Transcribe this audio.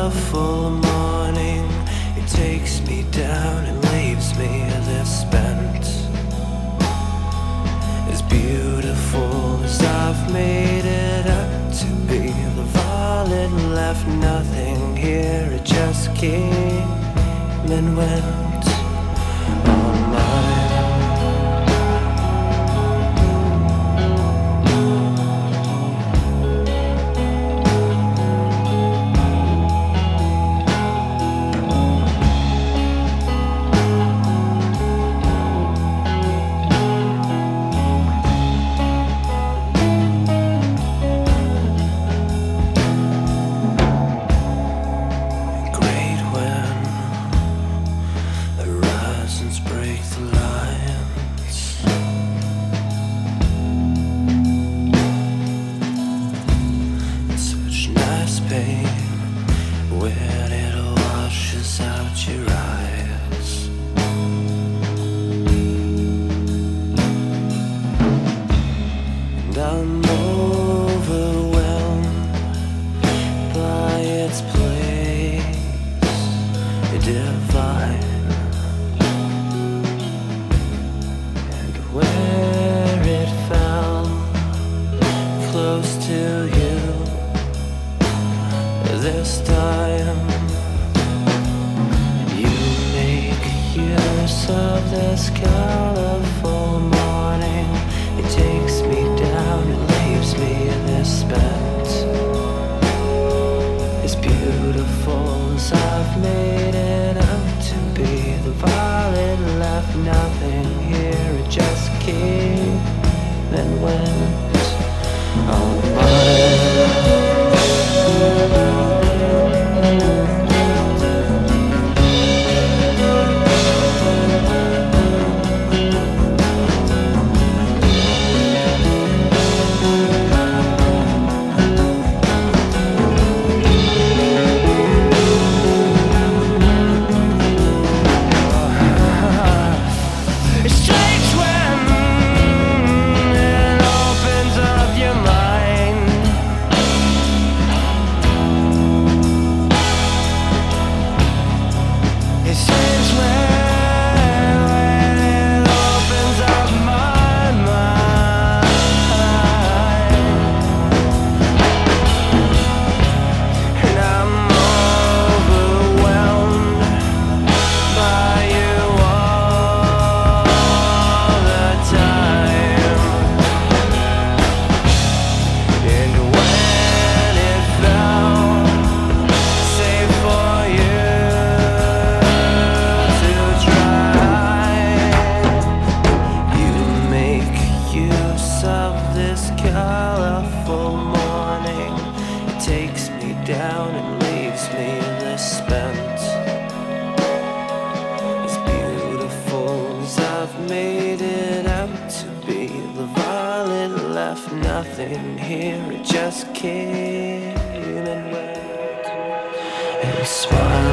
colorful morning. It takes me down and leaves me this spent. As beautiful as I've made it up to be, the violet left nothing here. It just came and went on mine. When it washes out your eyes, and I'm overwhelmed by its place divine, and where it fell close to you this time. You make use of this colorful morning. It takes me down, it leaves me this spent. As beautiful as I've made it out to be, the violet left nothing here. It just came and went on mine. Colorful morning, it takes me down and leaves me this spent. As beautiful as I've made it out to be, the violet left nothing here. It just came and went and smiled.